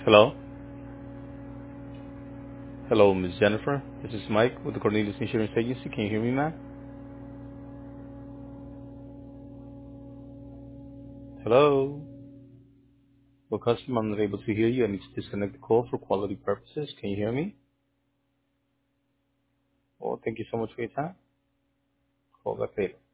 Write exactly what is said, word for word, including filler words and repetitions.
Hello. Hello, Miss Jennifer. This is Mike with the Cornelius Insurance Agency. Can you hear me, ma'am? Hello. Well, customer, I'm not able to hear you. I need to disconnect the call for quality purposes. Can you hear me? Well, thank you so much for your time. Call back later.